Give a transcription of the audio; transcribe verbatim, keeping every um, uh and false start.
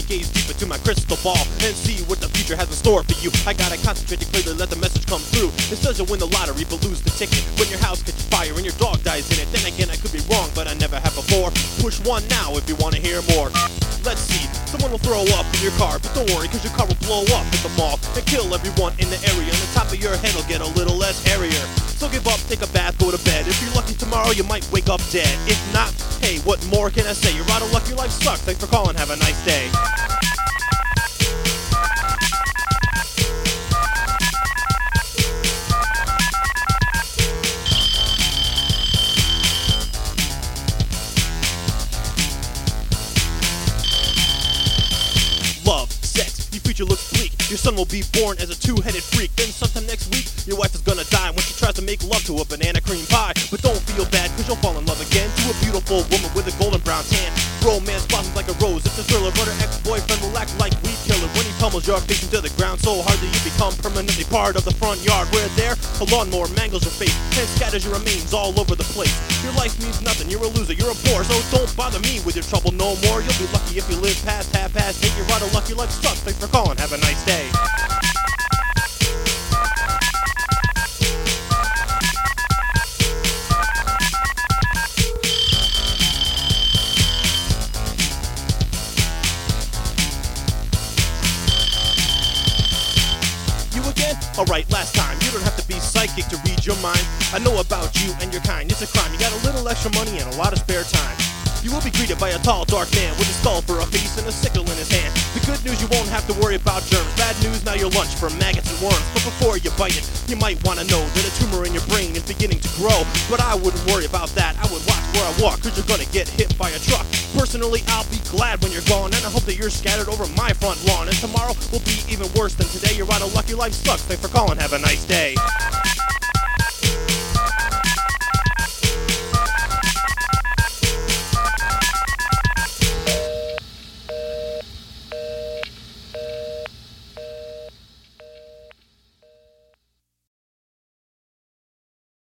gaze deep into my crystal ball and see what the future has in store for you. I gotta concentrate to clearly let the message come through. It says you'll win the lottery but lose the ticket when your house catches fire and your dog dies in it. Then again, I could be wrong, but I never have before. Push one now if you wanna hear more. Let's see, someone will throw up in your car, but don't worry, cause your car will blow up at the mall and kill everyone in the area, and the top of your head will get a little less hairier. So give up, take a bath, go to bed. If you're lucky tomorrow, you might wake up dead. If not, hey, what more can I say? You're out of luck, your life sucks. Thanks for calling, have a nice day. Love, sex, your future looks bleak. Your son will be born as a two-headed freak. Then sometime next week, your wife is gonna die when she tries to make love to a banana cream pie. But don't feel bad, cause you'll fall in love again to a beautiful woman with a golden brown tan. Romance blossoms like a rose. It's a thriller, but her ex-boyfriend will act like weed killer when he pummels your face into the ground so hard that you become permanently part of the front yard. Where there, a lawnmower mangles your face and scatters your remains all over the place. Your life means nothing, you're a loser, you're a bore, so don't bother me with your trouble no more. You'll be lucky if you live past half past eight. You're out of luck, your life sucks. Thanks for calling, have a nice day. Alright, last time, you don't have to be psychic to read your mind. I know about you and your kind, it's a crime. You got a little extra money and a lot of spare time. You will be greeted by a tall, dark man with a skull for a face and a sickle in his hand. The good news, you won't have to worry about germs. Bad news, now your lunch for maggots and worms. But before you bite it, you might want to know that a tumor in your brain is beginning to grow. But I wouldn't worry about that, I would watch where I walk, cause you're gonna get hit by a truck. Personally, I'll be glad when you're gone, and I hope that you're scattered over my front lawn. And tomorrow will be even worse than today. You're out of luck, your life sucks. Thanks for calling, have a nice day.